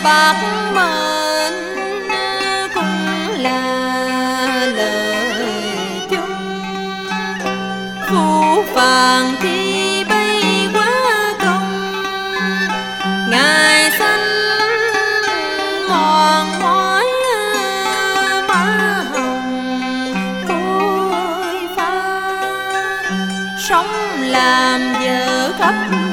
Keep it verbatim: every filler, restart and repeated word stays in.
bạc mệnh cũng là lời chung. Phu phàng thi bay quá công, ngài sanh mòn mỏi má hồng phôi pha. Sống làm vợ khắp